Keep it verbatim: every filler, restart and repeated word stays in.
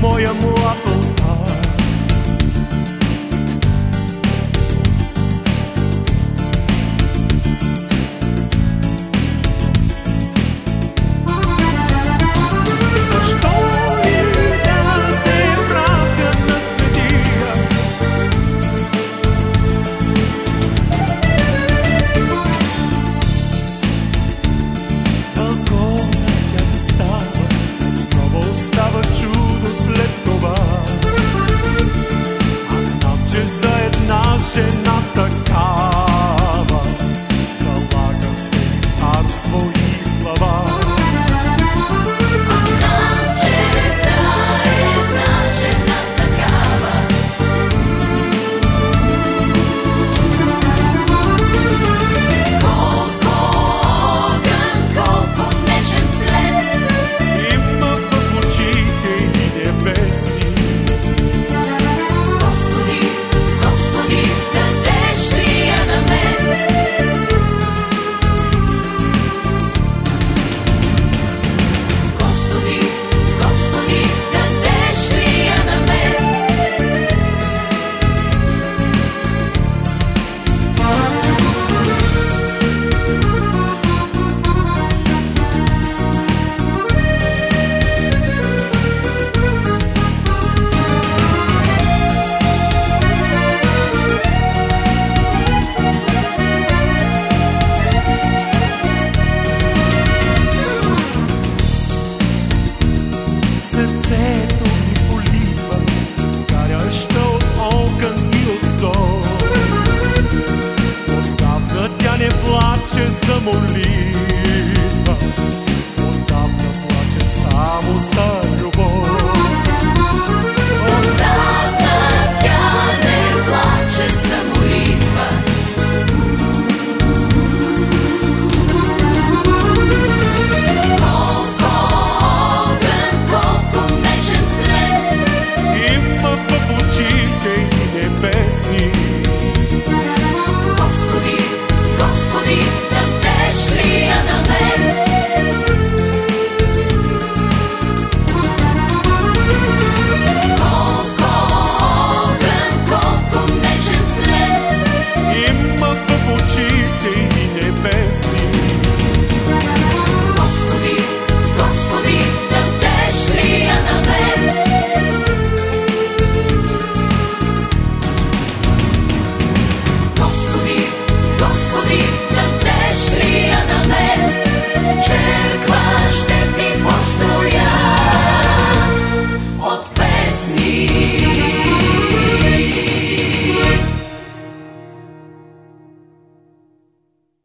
моя млад олтар. Защо ли да се правя на светия? Тълкова тя застава, нова остава чудо след това. Аз знам, че за една жена такава залага се царство и глава. Сърцето ми полива, сгаряща от огън и от зор. Отдавна тя не плаче за молитва.